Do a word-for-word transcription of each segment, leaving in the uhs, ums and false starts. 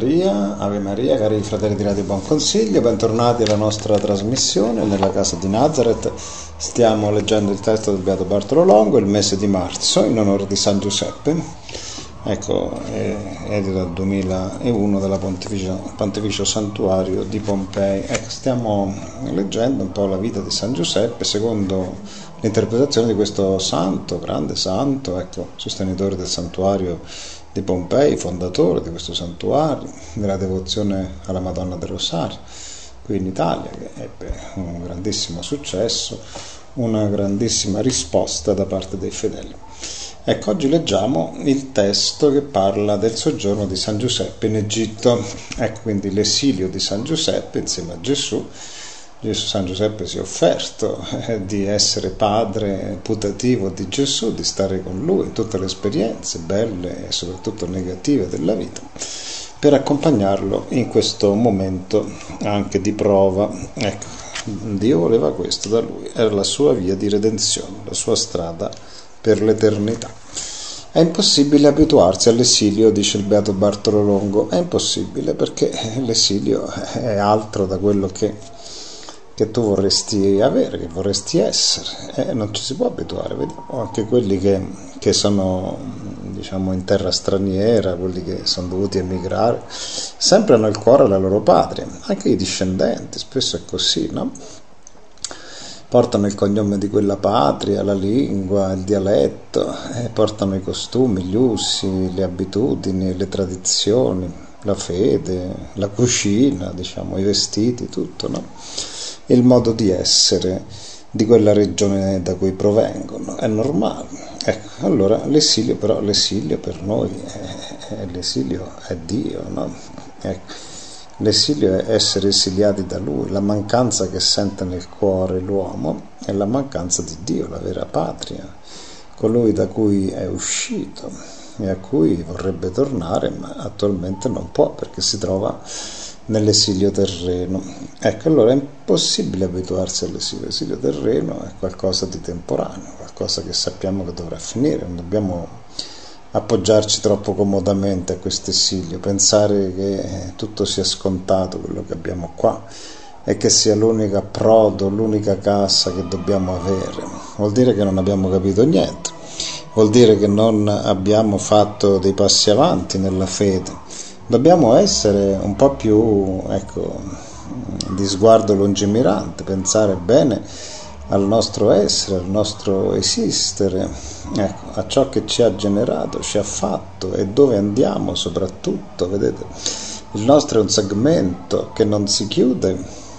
Maria, Ave Maria, cari fratelli di Radio Buon Consiglio, bentornati alla nostra trasmissione nella casa di Nazareth. Stiamo leggendo il testo del Beato Bartolo Longo, il mese di marzo, in onore di San Giuseppe. Ecco, è edito dal duemilauno dalla Pontificio, Pontificio Santuario di Pompei. Ecco, stiamo leggendo un po' la vita di San Giuseppe secondo l'interpretazione di questo santo, grande santo, ecco, sostenitore del santuario di Pompei, fondatore di questo santuario, della devozione alla Madonna del Rosario, qui in Italia, che ebbe un grandissimo successo, una grandissima risposta da parte dei fedeli. Ecco, oggi leggiamo il testo che parla del soggiorno di San Giuseppe in Egitto. Ecco, quindi l'esilio di San Giuseppe insieme a Gesù. Gesù, San Giuseppe si è offerto eh, di essere padre putativo di Gesù, di stare con lui in tutte le esperienze belle e soprattutto negative della vita, per accompagnarlo in questo momento anche di prova. Ecco, Dio voleva questo da lui, era la sua via di redenzione, la sua strada per l'eternità. È impossibile abituarsi all'esilio, dice il Beato Bartolo Longo, è impossibile perché l'esilio è altro da quello che che tu vorresti avere, che vorresti essere, e eh, non ci si può abituare. Vediamo anche quelli che, che sono, diciamo, in terra straniera, quelli che sono dovuti emigrare, sempre hanno il cuore alla loro patria, anche i discendenti, spesso è così, no? Portano il cognome di quella patria, la lingua, il dialetto, eh, portano i costumi, gli usi, le abitudini, le tradizioni, la fede, la cucina, diciamo, i vestiti, tutto, no? Il modo di essere di quella regione da cui provengono, è normale. Ecco, allora l'esilio, però l'esilio per noi è, è, l'esilio è Dio, no? Ecco, l'esilio è essere esiliati da Lui, la mancanza che sente nel cuore l'uomo è la mancanza di Dio, la vera patria, colui da cui è uscito e a cui vorrebbe tornare, ma attualmente non può perché si trova nell'esilio terreno. Ecco, allora è impossibile abituarsi all'esilio. L'esilio terreno è qualcosa di temporaneo, qualcosa che sappiamo che dovrà finire, non dobbiamo appoggiarci troppo comodamente a questo esilio, pensare che tutto sia scontato quello che abbiamo qua e che sia l'unica approdo, l'unica casa che dobbiamo avere. Vuol dire che non abbiamo capito niente, vuol dire che non abbiamo fatto dei passi avanti nella fede. Dobbiamo essere un po' più, ecco, di sguardo lungimirante, pensare bene al nostro essere, al nostro esistere, ecco, a ciò che ci ha generato, ci ha fatto e dove andiamo soprattutto. Vedete, il nostro è un segmento che non si chiude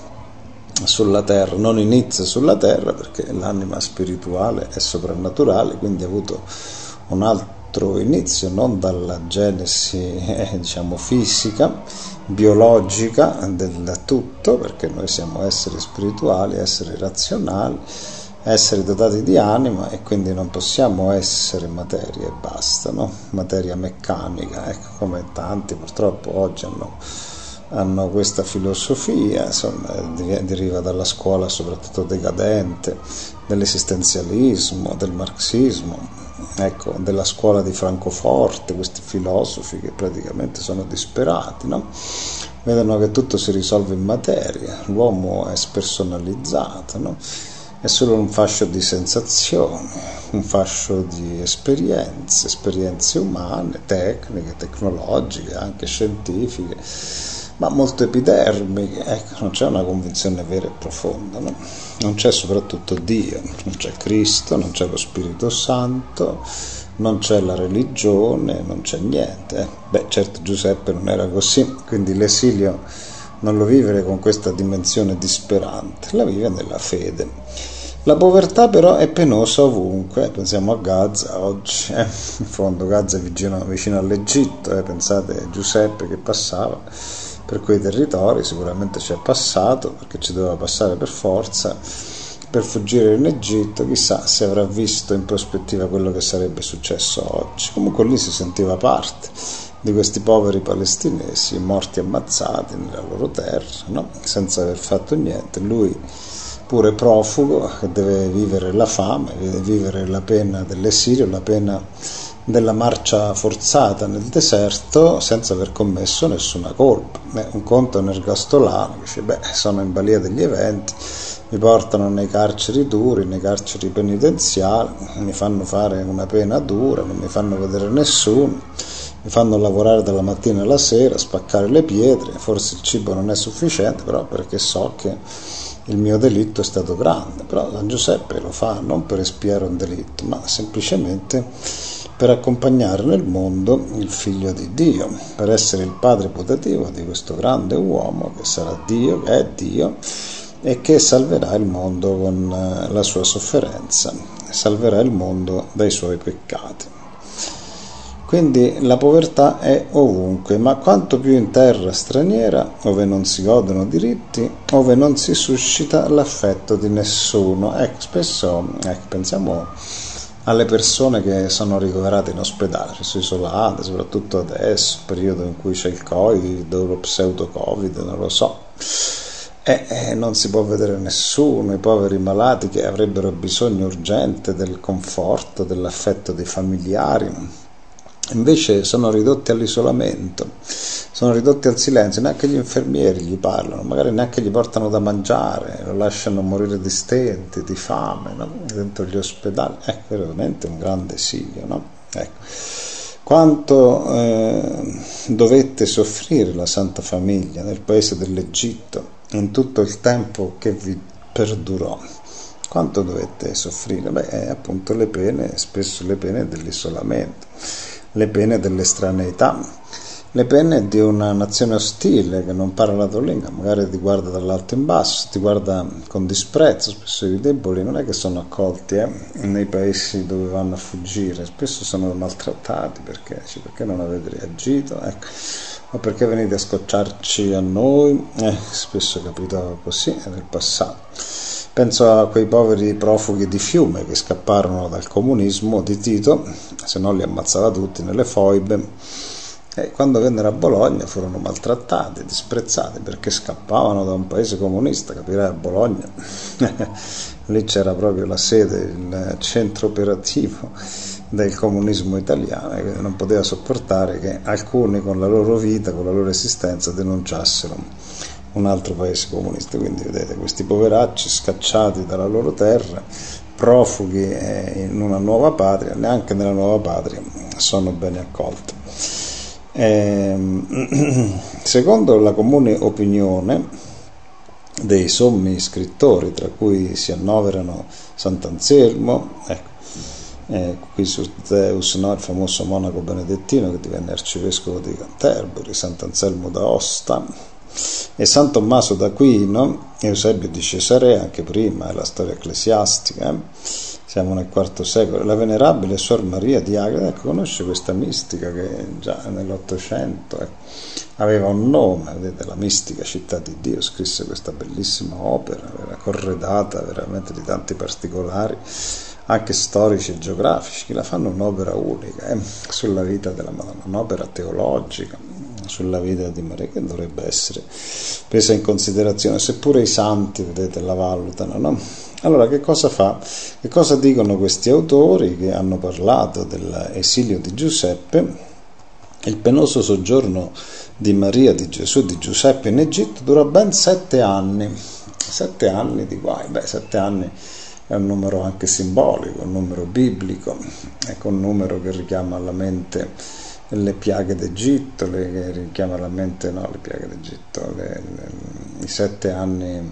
sulla terra, non inizia sulla terra perché l'anima spirituale è soprannaturale, quindi ha avuto un altro inizio non dalla genesi eh, diciamo fisica, biologica del tutto, perché noi siamo esseri spirituali, esseri razionali, esseri dotati di anima e quindi non possiamo essere materia e basta, no? Materia meccanica, ecco, come tanti purtroppo oggi hanno hanno questa filosofia, insomma, deriva dalla scuola soprattutto decadente, dell'esistenzialismo, del marxismo, ecco, della scuola di Francoforte, questi filosofi che praticamente sono disperati, no? Vedono che tutto si risolve in materia, l'uomo è spersonalizzato, no? È solo un fascio di sensazioni, un fascio di esperienze, esperienze umane, tecniche, tecnologiche, anche scientifiche, ma molto epidermiche. Ecco, non c'è una convinzione vera e profonda, no? Non c'è soprattutto Dio, non c'è Cristo, non c'è lo Spirito Santo, non c'è la religione, non c'è niente. Eh. Beh, certo Giuseppe non era così, quindi l'esilio non lo vive con questa dimensione disperante, la vive nella fede. La povertà però è penosa ovunque, pensiamo a Gaza oggi, eh. In fondo Gaza è vicino, vicino all'Egitto, eh. Pensate a Giuseppe che passava per quei territori, sicuramente ci è passato perché ci doveva passare per forza per fuggire in Egitto, chissà se avrà visto in prospettiva quello che sarebbe successo oggi. Comunque lì si sentiva parte di questi poveri palestinesi morti ammazzati nella loro terra, no? Senza aver fatto niente, lui pure profugo che deve vivere la fame, deve vivere la pena dell'esilio, la pena della marcia forzata nel deserto senza aver commesso nessuna colpa. Beh, un conto è un ergastolano, dice, beh, sono in balia degli eventi, mi portano nei carceri duri, nei carceri penitenziali, mi fanno fare una pena dura, non mi fanno vedere nessuno, mi fanno lavorare dalla mattina alla sera, spaccare le pietre, forse il cibo non è sufficiente, però perché so che il mio delitto è stato grande. Però San Giuseppe lo fa non per espiare un delitto, ma semplicemente per accompagnare nel mondo il Figlio di Dio, per essere il padre putativo di questo grande uomo che sarà Dio, che è Dio, e che salverà il mondo con la sua sofferenza, salverà il mondo dai suoi peccati. Quindi la povertà è ovunque, ma quanto più in terra straniera, dove non si godono diritti, dove non si suscita l'affetto di nessuno. Ecco, spesso ecco, pensiamo alle persone che sono ricoverate in ospedale, spesso isolate, soprattutto adesso, periodo in cui c'è il Covid o lo pseudo-Covid, non lo so. E eh, non si può vedere nessuno, i poveri malati che avrebbero bisogno urgente del conforto, dell'affetto dei familiari. Invece sono ridotti all'isolamento, sono ridotti al silenzio, neanche gli infermieri gli parlano, magari neanche gli portano da mangiare, lo lasciano morire di stenti, di fame, no? Dentro gli ospedali. È veramente un grande esilio, no? Ecco. Quanto eh, dovette soffrire la Santa Famiglia nel paese dell'Egitto in tutto il tempo che vi perdurò. Quanto dovette soffrire? Beh, appunto le pene, spesso le pene dell'isolamento, le pene dell'estraneità, le pene di una nazione ostile che non parla la tua lingua, magari ti guarda dall'alto in basso, ti guarda con disprezzo. Spesso i deboli non è che sono accolti eh, nei paesi dove vanno a fuggire, spesso sono maltrattati perché, cioè, perché non avete reagito, ecco, o perché venite a scocciarci a noi, eh, spesso capitava così nel passato. Penso a quei poveri profughi di Fiume che scapparono dal comunismo di Tito, se no li ammazzava tutti nelle foibe, e quando vennero a Bologna furono maltrattati, disprezzati, perché scappavano da un paese comunista. Capirai, a Bologna lì c'era proprio la sede, il centro operativo del comunismo italiano, e non poteva sopportare che alcuni con la loro vita, con la loro esistenza denunciassero un altro paese comunista. Quindi vedete, questi poveracci scacciati dalla loro terra, profughi in una nuova patria, neanche nella nuova patria sono bene accolti. E, secondo la comune opinione dei sommi scrittori, tra cui si annoverano Sant'Anselmo, ecco, eh, qui su Teus, no, il famoso monaco benedettino che divenne arcivescovo di Canterbury, Sant'Anselmo d'Aosta, e San Tommaso d'Aquino, Eusebio di Cesarea, anche prima è la storia ecclesiastica, eh? Siamo nel quarto secolo, la venerabile Suor Maria di Agreda. Ecco, conosce questa mistica che già nell'Ottocento eh, aveva un nome, vedete, la mistica Città di Dio, scrisse questa bellissima opera, era corredata veramente di tanti particolari, anche storici e geografici, che la fanno un'opera unica eh, sulla vita della Madonna, un'opera teologica sulla vita di Maria, che dovrebbe essere presa in considerazione, seppure i santi, vedete, la valutano, no? Allora, che cosa fa? Che cosa dicono questi autori che hanno parlato dell'esilio di Giuseppe? Il penoso soggiorno di Maria, di Gesù e di Giuseppe in Egitto durò ben sette anni. Sette anni di guai. Beh, sette anni è un numero anche simbolico, un numero biblico, ecco, un numero che richiama alla mente le piaghe d'Egitto, le, che richiama alla mente, no, le piaghe d'Egitto, le, le, i sette anni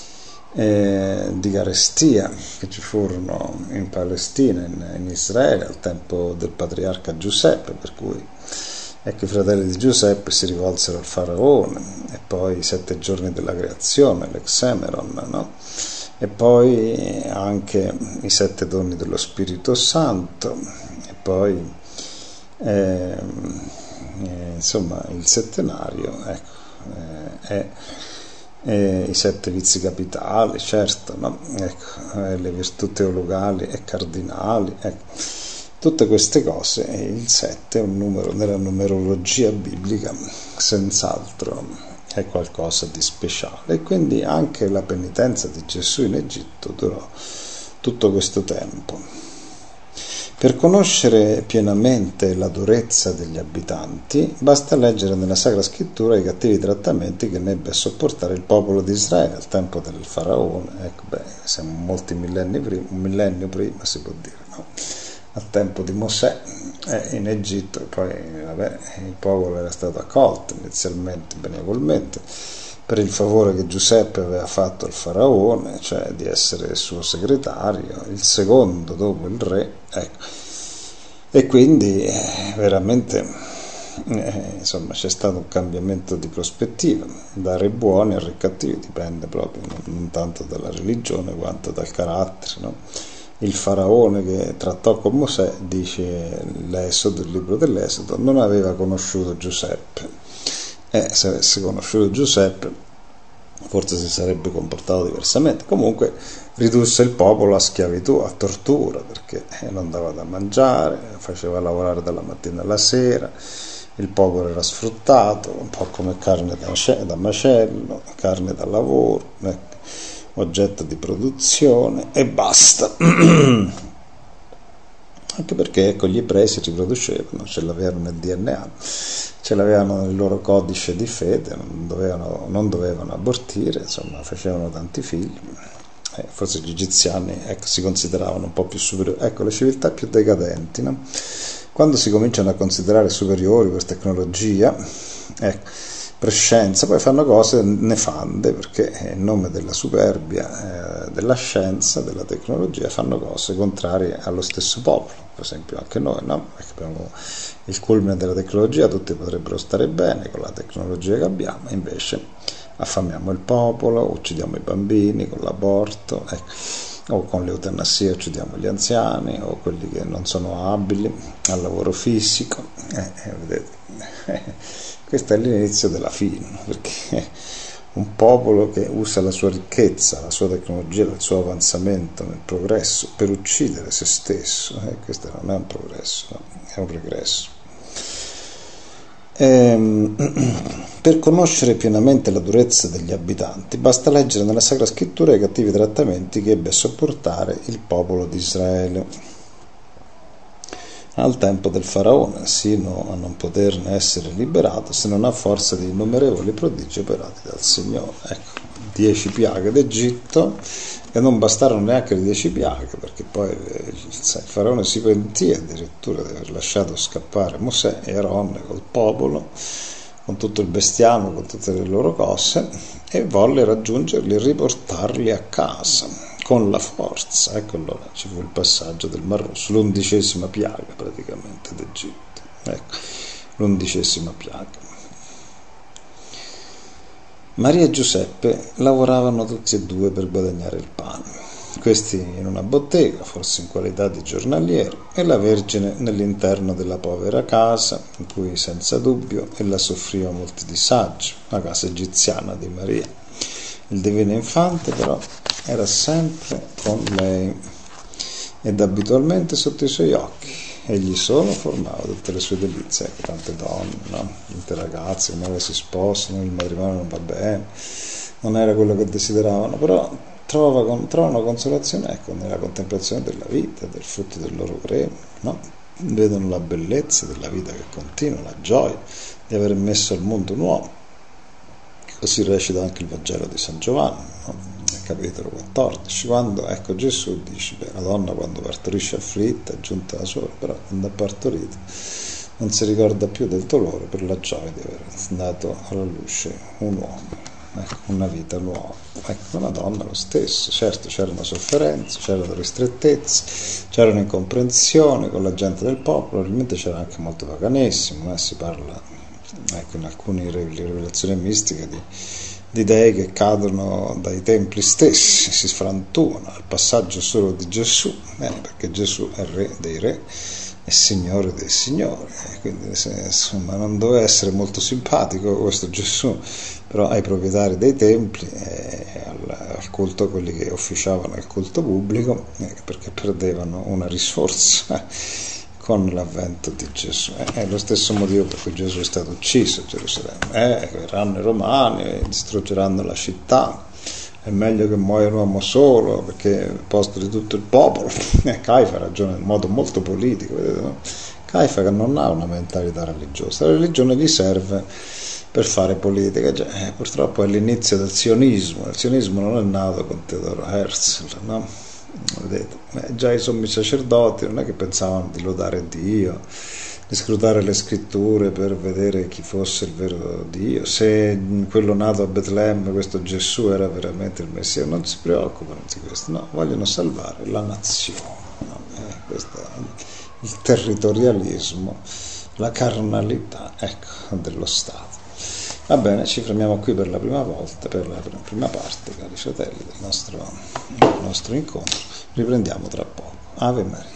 eh, di carestia che ci furono in Palestina, in, in Israele, al tempo del patriarca Giuseppe, per cui ecco, i fratelli di Giuseppe si rivolsero al faraone, e poi i sette giorni della creazione, l'Exemeron, no? E poi anche i sette doni dello Spirito Santo, e poi Eh, eh, insomma il settenario, ecco, eh, è, è i sette vizi capitali, certo, no? Ecco, eh, le virtù teologali e cardinali, ecco, tutte queste cose. E il sette è un numero nella numerologia biblica, senz'altro è qualcosa di speciale, e quindi anche la penitenza di Gesù in Egitto durò tutto questo tempo. Per conoscere pienamente la durezza degli abitanti, basta leggere nella Sacra Scrittura i cattivi trattamenti che ne ebbe a sopportare il popolo di Israele al tempo del faraone. Ecco, beh, siamo molti millenni prima, un millennio prima si può dire, no? Al tempo di Mosè eh, in Egitto, e poi vabbè, il popolo era stato accolto inizialmente benevolmente per il favore che Giuseppe aveva fatto al faraone, cioè di essere il suo segretario, il secondo dopo il re, ecco. E quindi eh, veramente eh, insomma c'è stato un cambiamento di prospettiva, da re buoni a re cattivi, dipende proprio non, non tanto dalla religione quanto dal carattere, no? Il faraone che trattò con Mosè, dice l'Esodo, il libro dell'Esodo, non aveva conosciuto Giuseppe. Eh, se avesse conosciuto Giuseppe forse si sarebbe comportato diversamente. Comunque ridusse il popolo a schiavitù, a tortura, perché non dava da mangiare, faceva lavorare dalla mattina alla sera, il popolo era sfruttato, un po' come carne da macello, carne da lavoro, ecco, oggetto di produzione e basta. Anche perché ecco, gli ebrei si riproducevano, ce l'avevano nel D N A, ce l'avevano nel loro codice di fede, non dovevano, non dovevano abortire, insomma facevano tanti figli. Eh, forse gli egiziani ecco, si consideravano un po' più superiori, ecco le civiltà più decadenti, no? Quando si cominciano a considerare superiori per tecnologia, ecco, per scienza, poi fanno cose nefande, perché in nome della superbia, eh, della scienza, della tecnologia, fanno cose contrarie allo stesso popolo. Per esempio anche noi, no? Perché abbiamo il culmine della tecnologia, tutti potrebbero stare bene con la tecnologia che abbiamo, invece affamiamo il popolo, uccidiamo i bambini con l'aborto, ecco, o con l'eutanasia uccidiamo gli anziani o quelli che non sono abili al lavoro fisico, eh, eh, vedete. Questo è l'inizio della fine, perché un popolo che usa la sua ricchezza, la sua tecnologia, il suo avanzamento nel progresso per uccidere se stesso, eh, questo non è un progresso, no? È un regresso. Ehm, per conoscere pienamente la durezza degli abitanti, basta leggere nella Sacra Scrittura i cattivi trattamenti che ebbe a sopportare il popolo di Israele al tempo del faraone, sino a non poterne essere liberato se non a forza di innumerevoli prodigi operati dal Signore. Ecco, dieci piaghe d'Egitto, e non bastarono neanche le dieci piaghe, perché poi il faraone si pentì addirittura di aver lasciato scappare Mosè e Aronne col popolo, con tutto il bestiame, con tutte le loro cose, e volle raggiungerli e riportarli a casa con la forza. Ecco, allora ci fu il passaggio del Mar Rosso, l'undicesima piaga praticamente d'Egitto, ecco, l'undicesima piaga. Maria e Giuseppe lavoravano tutti e due per guadagnare il pane, questi in una bottega, forse in qualità di giornaliero, e la Vergine nell'interno della povera casa, in cui senza dubbio ella soffriva molti disagi, la casa egiziana di Maria. Il divino infante però era sempre con lei ed abitualmente sotto i suoi occhi. Egli solo formava tutte le sue delizie. Ecco, tante donne, no? Tante ragazze che magari si sposano, il matrimonio non va bene, non era quello che desideravano, però trovava, trovano consolazione ecco, nella contemplazione della vita, del frutto del loro gremio, no? Vedono la bellezza della vita che continua, la gioia di aver messo al mondo un uomo. Così recita anche il Vangelo di San Giovanni, no? Capitolo quattordici, quando ecco Gesù dice, beh, la donna quando partorisce afflitta è giunta da sola, però quando ha partorito non si ricorda più del dolore per la gioia di aver dato alla luce un uomo, ecco, una vita nuova. Ecco, una donna lo stesso, certo c'erano sofferenze, c'erano ristrettezze, c'erano incomprensioni con la gente del popolo, probabilmente c'era anche molto paganesimo, eh? Si parla ecco, in alcune rivelazioni mistiche di di dei che cadono dai templi stessi, si frantumano al passaggio solo di Gesù, eh, perché Gesù è re dei re e signore dei signori, eh, quindi se, insomma non doveva essere molto simpatico questo Gesù, però ai proprietari dei templi e al, al culto, a quelli che officiavano il culto pubblico, eh, perché perdevano una risorsa con l'avvento di Gesù. È lo stesso motivo per cui Gesù è stato ucciso a Gerusalemme. Eh, verranno i romani, distruggeranno la città, è meglio che muoia un uomo solo perché è il posto di tutto il popolo. E Caifa ragiona in modo molto politico, vedete, no? Caifa che non ha una mentalità religiosa, la religione gli serve per fare politica. Cioè, eh, purtroppo è l'inizio del sionismo. Il sionismo non è nato con Theodor Herzl, no? Vedete, eh, già i sommi sacerdoti non è che pensavano di lodare Dio, di scrutare le scritture per vedere chi fosse il vero Dio, se quello nato a Betlemme, questo Gesù, era veramente il Messia. Non si preoccupano di questo, no, vogliono salvare la nazione, no? Eh, questo è il territorialismo, la carnalità, ecco, dello Stato. Va bene, ci fermiamo qui per la prima volta, per la prima parte, cari fratelli, del nostro, del nostro incontro. Riprendiamo tra poco. Ave Maria.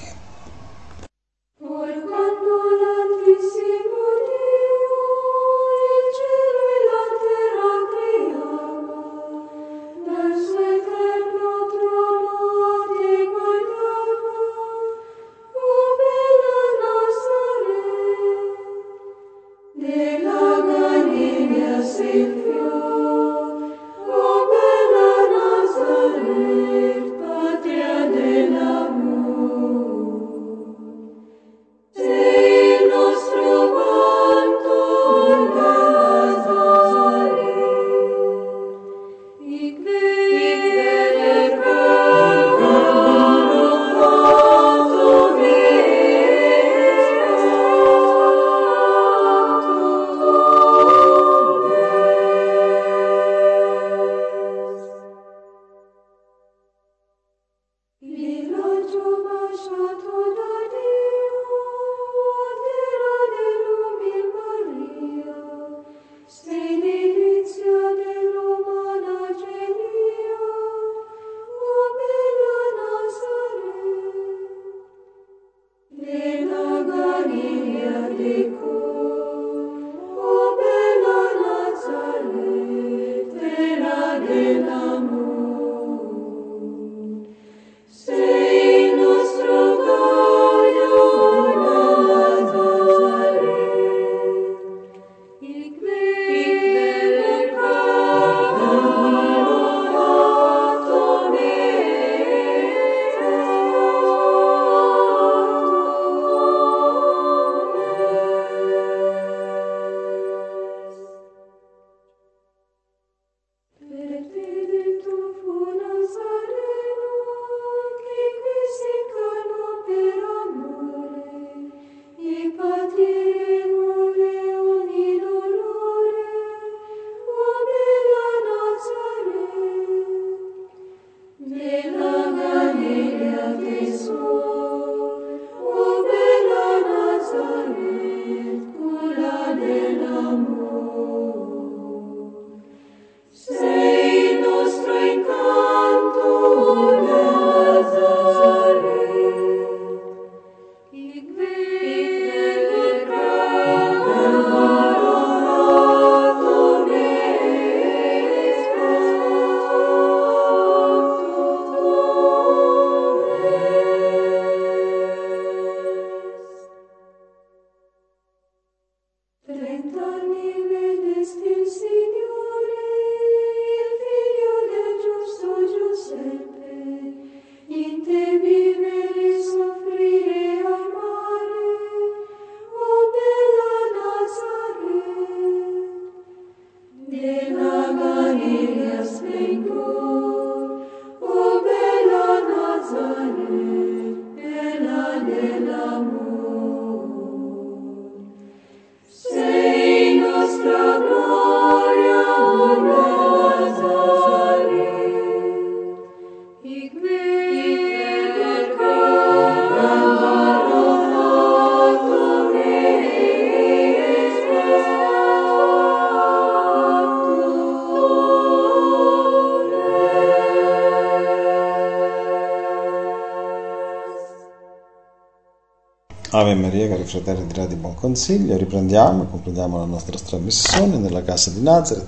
Ave Maria, cari fratelli di Radio Buon Consiglio, riprendiamo e comprendiamo la nostra trasmissione nella casa di Nazareth.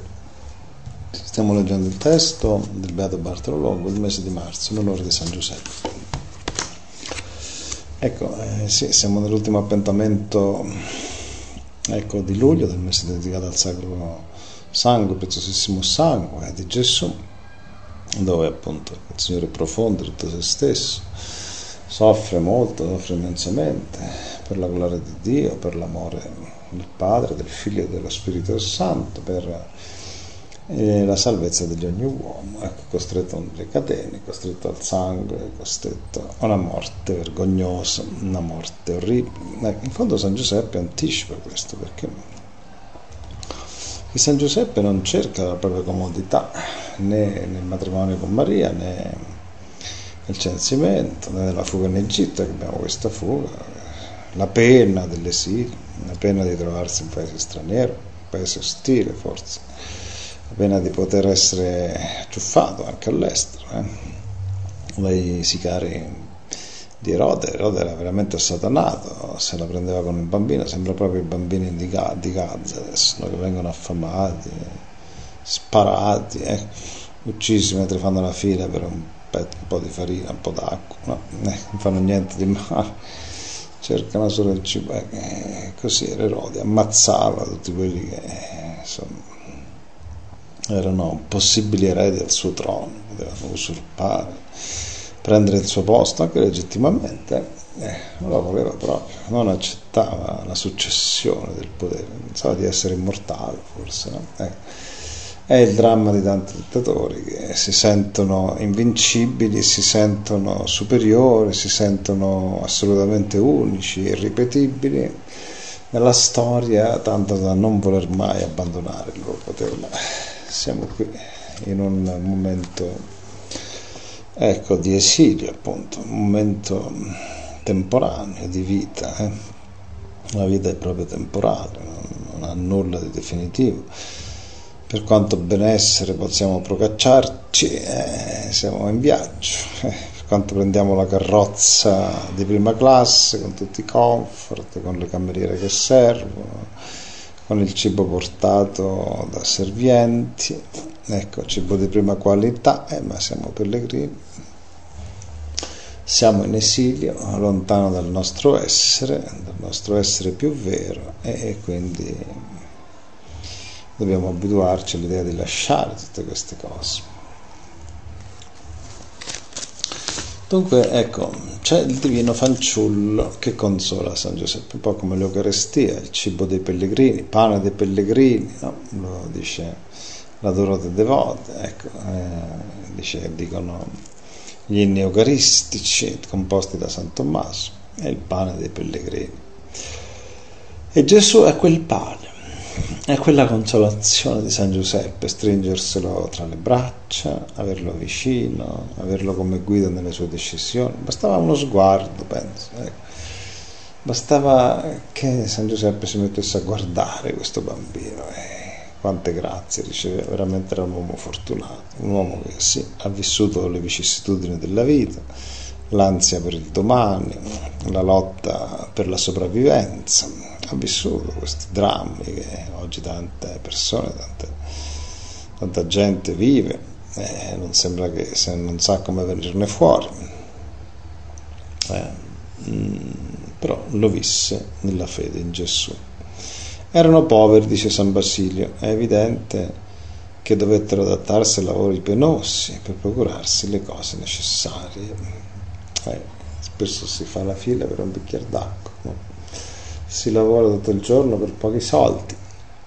Stiamo leggendo il testo del Beato Bartolo Longo, il mese di marzo, in onore di San Giuseppe. Ecco, eh, sì, siamo nell'ultimo appuntamento, ecco, di luglio, del mese dedicato al Sacro Sangue, preziosissimo sangue di Gesù. dove appunto il Signore profonde tutto se stesso, soffre molto, soffre immensamente per la gloria di Dio, per l'amore del Padre, del Figlio e dello Spirito Santo, per eh, la salvezza di ogni uomo, ecco, costretto alle catene, costretto al sangue, costretto a una morte vergognosa, una morte orribile. Ecco, in fondo San Giuseppe anticipa questo, perché e San Giuseppe non cerca la propria comodità né nel matrimonio con Maria, né nel censimento, né nella fuga in Egitto, che abbiamo questa fuga, la pena dell'esilio, la pena di trovarsi in un paese straniero, un paese ostile forse, la pena di poter essere acciuffato anche all'estero, eh? dai sicari di Erode. Erode era veramente assatanato, se la prendeva con il bambino, sembra proprio i bambini di Gaza adesso, no? Che vengono affamati, sparati, eh? uccisi mentre fanno la fila per un, un po' di farina, un po' d'acqua, no? eh, non fanno niente di male, cercano solo il cibo, eh, così era Erode, ammazzava tutti quelli che eh, insomma erano possibili eredi al suo trono, potevano usurpare, prendere il suo posto anche legittimamente, eh, non lo voleva proprio, non accettava la successione del potere, pensava di essere immortale forse, no? eh. È il dramma di tanti dittatori che si sentono invincibili, si sentono superiori, si sentono assolutamente unici, irripetibili nella storia, tanto da non voler mai abbandonare il loro potere. Ma siamo qui in un momento, ecco, di esilio, appunto, un momento temporaneo di vita, eh? La vita è proprio temporale, non ha nulla di definitivo. Per quanto benessere possiamo procacciarci, eh, siamo in viaggio, eh, per quanto prendiamo la carrozza di prima classe con tutti i comfort, con le cameriere che servono, con il cibo portato da servienti, ecco, cibo di prima qualità, eh, ma siamo pellegrini, siamo in esilio, lontano dal nostro essere, dal nostro essere più vero, e, e quindi dobbiamo abituarci all'idea di lasciare tutte queste cose. Dunque, ecco, c'è il divino fanciullo che consola San Giuseppe, un po' come l'Eucaristia, il cibo dei pellegrini, pane dei pellegrini, no? Lo dice la Dorota Devote, ecco, eh, dice, dicono gli inni eucaristici composti da San Tommaso, è il pane dei pellegrini. E Gesù è quel pane, è quella consolazione di San Giuseppe, stringerselo tra le braccia, averlo vicino, averlo come guida nelle sue decisioni. Bastava uno sguardo, penso, ecco. Bastava che San Giuseppe si mettesse a guardare questo bambino e quante grazie riceveva. Veramente era un uomo fortunato, un uomo che sì, ha vissuto le vicissitudini della vita, l'ansia per il domani, la lotta per la sopravvivenza, ha vissuto questi drammi che oggi tante persone, tante, tanta gente vive, e non sembra che se non sa come venirne fuori, eh, mh, però lo visse nella fede in Gesù. Erano poveri, dice San Basilio, è evidente che dovettero adattarsi a lavori penosi per procurarsi le cose necessarie. Eh, spesso si fa la fila per un bicchiere d'acqua, no? Si lavora tutto il giorno per pochi soldi,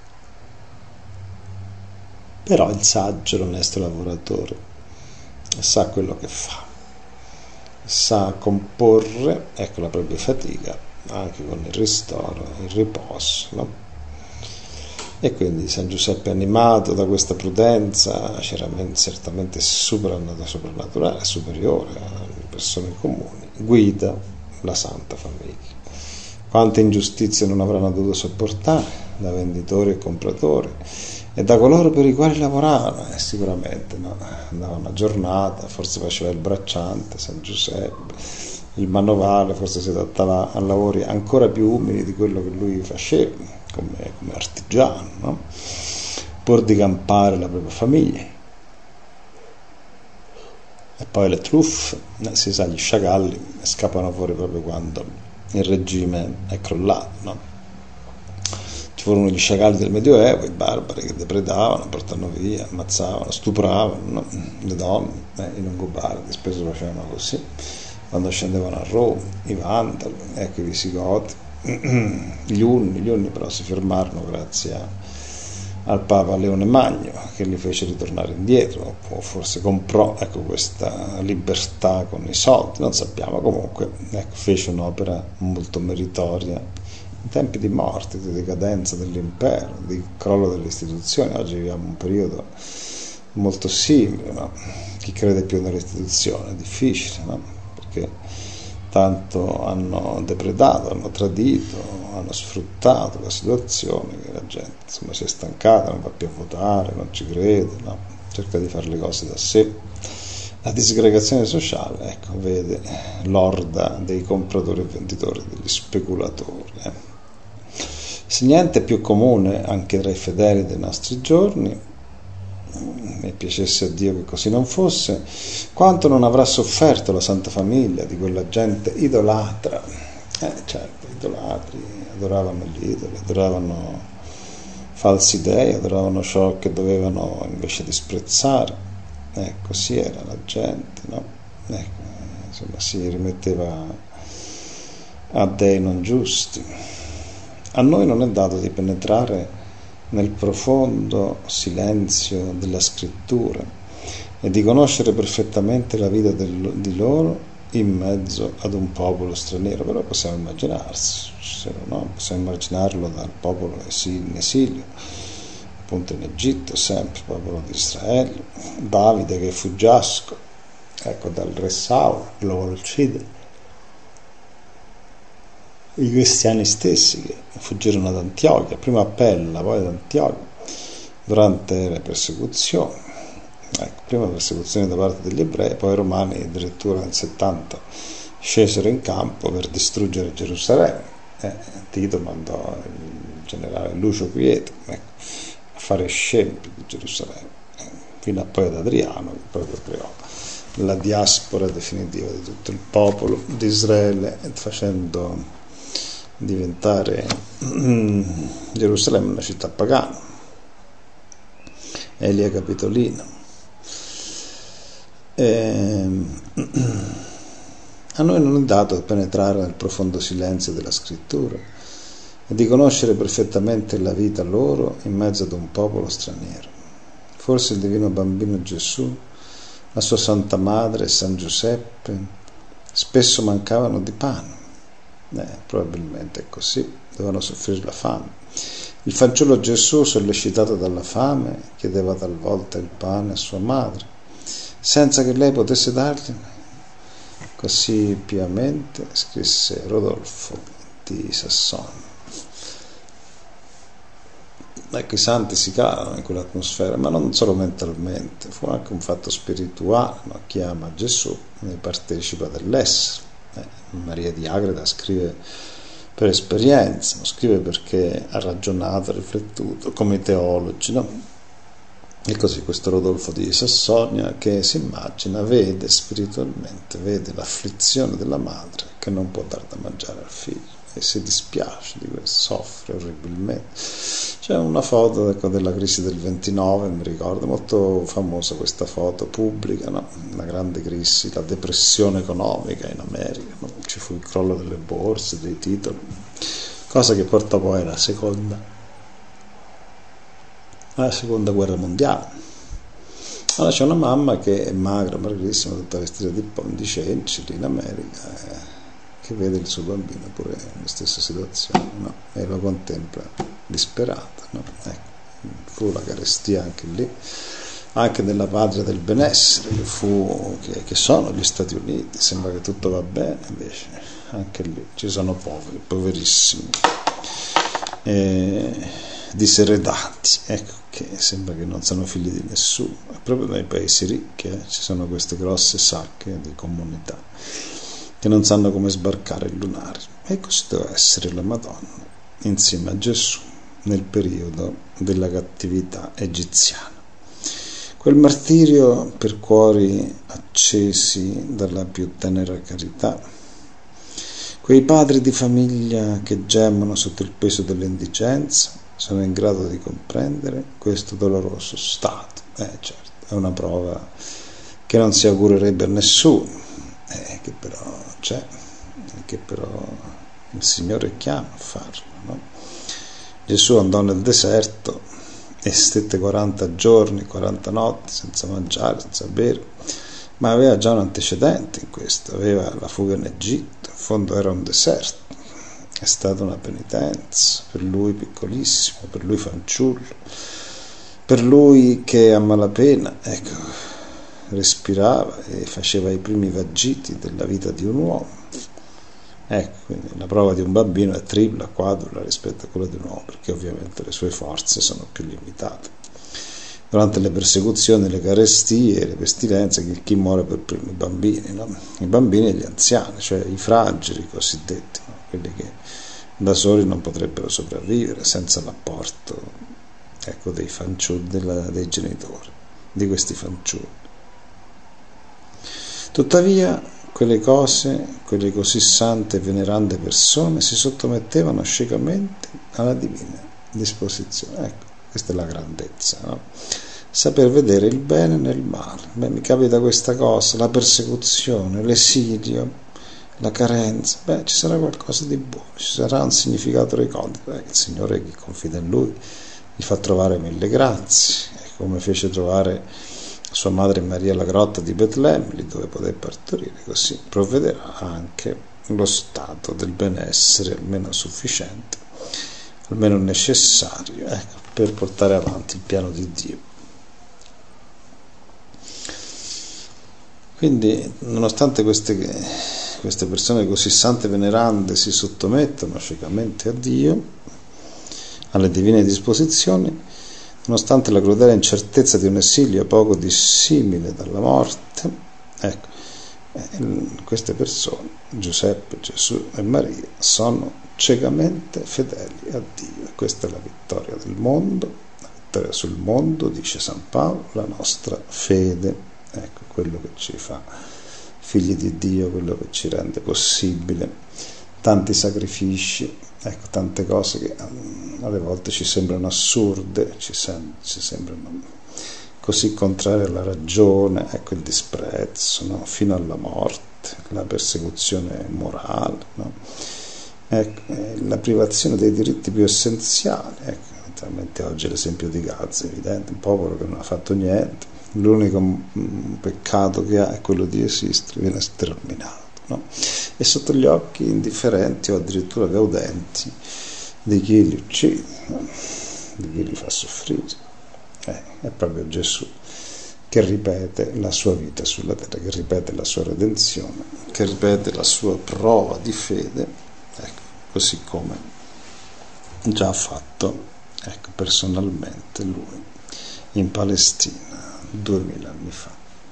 però il saggio, l'onesto lavoratore sa quello che fa, sa comporre, ecco, la propria fatica anche con il ristoro, il riposo, no? E quindi San Giuseppe, animato da questa prudenza certamente soprannaturale, superiore alle persone comuni, guida la Santa Famiglia. Quante ingiustizie non avranno dovuto sopportare da venditori e compratori e da coloro per i quali lavoravano, eh, sicuramente, no? Andava una giornata, forse faceva il bracciante San Giuseppe, il manovale, forse si adattava a lavori ancora più umili di quello che lui faceva come, come artigiano, no? Pur di campare la propria famiglia. E poi le truffe, eh, si sa, gli sciacalli scappano fuori proprio quando il regime è crollato, no? Ci furono gli sciacalli del Medioevo, i barbari che depredavano, portavano via, ammazzavano, stupravano, no? Le donne, eh, i Longobardi spesso facevano così, quando scendevano a Roma, i Vandali, ecco i Visigoti, gli Unni, gli Unni però si fermarono grazie a, al Papa Leone Magno, che li fece ritornare indietro, o forse comprò, ecco, questa libertà con i soldi, non sappiamo, comunque ecco, fece un'opera molto meritoria in tempi di morte, di decadenza dell'impero, di crollo delle istituzioni. Oggi viviamo un periodo molto simile, no? Chi crede più nelle istituzioni è difficile, no? Perché tanto hanno depredato, hanno tradito, hanno sfruttato la situazione che la gente insomma si è stancata, non va più a votare, non ci crede, no? Cerca di fare le cose da sé. La disgregazione sociale, ecco, vede l'orda dei compratori e venditori, degli speculatori. Eh. Se niente è più comune anche tra i fedeli dei nostri giorni, e piacesse a Dio che così non fosse, quanto non avrà sofferto la Santa Famiglia di quella gente idolatra. Eh, certo, idolatri, adoravano gli idoli, adoravano falsi dei, adoravano ciò che dovevano invece disprezzare. Eh, così era la gente, no? Ecco, insomma, si rimetteva a dei non giusti. A noi non è dato di penetrare nel profondo silenzio della scrittura e di conoscere perfettamente la vita del, di loro in mezzo ad un popolo straniero, però possiamo immaginarsi, no? Possiamo immaginarlo dal popolo in esilio, appunto in Egitto, sempre popolo di Israele, Davide che fu giasco, ecco, dal re Saul, lo vuole uccidere, i cristiani stessi che fuggirono ad Antiochia, prima a Pella, poi ad Antiochia, durante le persecuzioni, ecco, prima persecuzioni da parte degli ebrei, poi i romani addirittura nel settanta scesero in campo per distruggere Gerusalemme. Eh, Tito mandò il generale Lucio Quieto, ecco, a fare scempi di Gerusalemme, eh, fino a poi ad Adriano, che proprio creò la diaspora definitiva di tutto il popolo di Israele, facendo diventare Gerusalemme una città pagana. Elia Capitolino. E a noi non è dato penetrare nel profondo silenzio della scrittura e di conoscere perfettamente la vita loro in mezzo ad un popolo straniero. Forse il divino bambino Gesù, la sua Santa Madre e San Giuseppe spesso mancavano di pane. Eh, probabilmente è così, dovevano soffrire la fame. Il fanciullo Gesù, sollecitato dalla fame, chiedeva talvolta il pane a sua madre, senza che lei potesse dargliene. Così piamente scrisse Rodolfo di Sassone. Ecco, i santi si calano in quell'atmosfera, ma non solo mentalmente, fu anche un fatto spirituale, no? Chi ama Gesù ne partecipa dell'essere. Maria di Agreda scrive per esperienza, non scrive perché ha ragionato, ha riflettuto come i teologi, no? E così questo Rodolfo di Sassonia, che si immagina, vede spiritualmente, vede l'afflizione della madre che non può dar da mangiare al figlio e si dispiace di questo, soffre orribilmente. C'è una foto, ecco, della crisi del ventinove, mi ricordo, molto famosa questa foto pubblica, no? La grande crisi, la depressione economica in America, no? Ci fu il crollo delle borse, dei titoli, cosa che portò poi alla seconda, alla seconda guerra mondiale. Allora c'è una mamma che è magra, magrissima, tutta vestita di, di cenci lì in America, eh, che vede il suo bambino pure nella stessa situazione, no? E lo contempla disperata, no? Ecco, fu la carestia anche lì, anche nella patria del benessere che, fu, che, che sono gli Stati Uniti. Sembra che tutto va bene, invece anche lì ci sono poveri, poverissimi, eh, diseredati, ecco, che sembra che non siano figli di nessuno. E proprio nei paesi ricchi eh, ci sono queste grosse sacche di comunità che non sanno come sbarcare il lunare. E così deve essere la Madonna insieme a Gesù nel periodo della cattività egiziana. Quel martirio per cuori accesi dalla più tenera carità, quei padri di famiglia che gemono sotto il peso dell'indigenza sono in grado di comprendere questo doloroso stato. Eh certo, è una prova che non si augurerebbe a nessuno, eh, che però c'è, che però il Signore chiama a farlo, no? Gesù andò nel deserto e stette quaranta giorni, quaranta notti senza mangiare, senza bere, ma aveva già un antecedente in questo, aveva la fuga in Egitto, in fondo era un deserto, è stata una penitenza per lui piccolissimo, per lui fanciullo, per lui che a malapena, ecco, respirava e faceva i primi vagiti della vita di un uomo. Ecco, quindi la prova di un bambino è tripla, quadrupla rispetto a quella di un uomo, perché ovviamente le sue forze sono più limitate. Durante le persecuzioni, le carestie, le pestilenze, chi muore per primi? I bambini, no? I bambini e gli anziani, cioè i fragili cosiddetti, no? Quelli che da soli non potrebbero sopravvivere senza l'apporto, ecco, dei fanciulli, della, dei genitori, di questi fanciulli. Tuttavia, quelle cose, quelle così sante e venerande persone si sottomettevano ciecamente alla divina disposizione. Ecco, questa è la grandezza, no? Saper vedere il bene nel male. Beh, mi capita questa cosa, la persecuzione, l'esilio, la carenza. Beh, ci sarà qualcosa di buono, ci sarà un significato recondito. Beh, il Signore, chi confida in Lui, gli fa trovare mille grazie, come fece trovare sua madre Maria alla grotta di Betlemme, lì dove poté partorire, così provvederà anche lo stato del benessere almeno sufficiente, almeno necessario, ecco, per portare avanti il piano di Dio. Quindi, nonostante queste, queste persone così sante e venerande si sottomettono ciecamente a Dio, alle divine disposizioni, nonostante la crudele incertezza di un esilio poco dissimile dalla morte, ecco, queste persone, Giuseppe, Gesù e Maria, sono ciecamente fedeli a Dio. E questa è la vittoria del mondo, la vittoria sul mondo, dice San Paolo, la nostra fede, ecco, quello che ci fa figli di Dio, quello che ci rende possibile tanti sacrifici, ecco, tante cose che alle volte ci sembrano assurde, ci, sem- ci sembrano così contrarie alla ragione, ecco, il disprezzo, no? Fino alla morte, la persecuzione morale, no? Ecco, la privazione dei diritti più essenziali, ecco, naturalmente oggi l'esempio di Gaza è evidente, un popolo che non ha fatto niente, l'unico peccato che ha è quello di esistere, viene sterminato, no? E sotto gli occhi indifferenti o addirittura gaudenti di chi li uccide, no? Di chi li fa soffrire. Eh, è proprio Gesù che ripete la sua vita sulla terra, che ripete la sua redenzione, che ripete la sua prova di fede, ecco, così come già ha fatto, ecco, personalmente lui in Palestina duemila anni fa.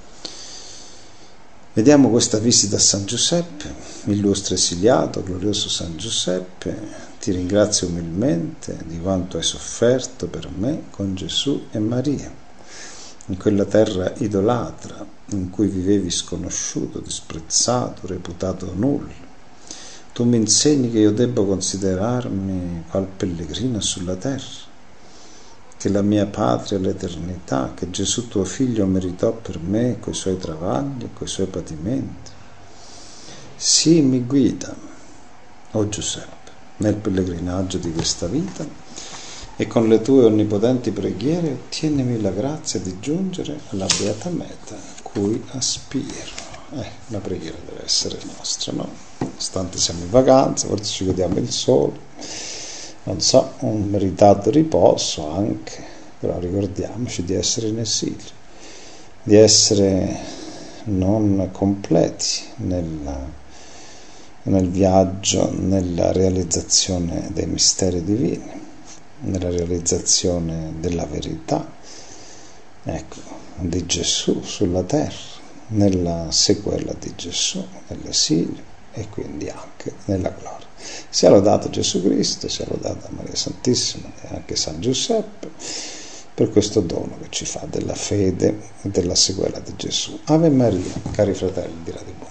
Vediamo questa visita a San Giuseppe, illustre esiliato, glorioso San Giuseppe, ti ringrazio umilmente di quanto hai sofferto per me con Gesù e Maria, in quella terra idolatra in cui vivevi sconosciuto, disprezzato, reputato nullo. Tu mi insegni che io debbo considerarmi qual pellegrino sulla terra, che la mia patria è l'eternità, che Gesù tuo figlio meritò per me coi suoi travagli e coi suoi patimenti. Sì, mi guida, o Giuseppe, nel pellegrinaggio di questa vita e con le tue onnipotenti preghiere ottienimi la grazia di giungere alla beata meta cui aspiro. Eh, la preghiera deve essere nostra, no? Nonostante siamo in vacanza, forse ci godiamo il sole, non so, un meritato riposo anche, però ricordiamoci di essere in esilio, di essere non completi nella, nel viaggio, nella realizzazione dei misteri divini, nella realizzazione della verità, ecco, di Gesù sulla terra, nella sequela di Gesù, nell'esilio e quindi anche nella gloria. Sia lodato Gesù Cristo, sia lodata Maria Santissima e anche San Giuseppe per questo dono che ci fa della fede e della sequela di Gesù. Ave Maria, cari fratelli di Radio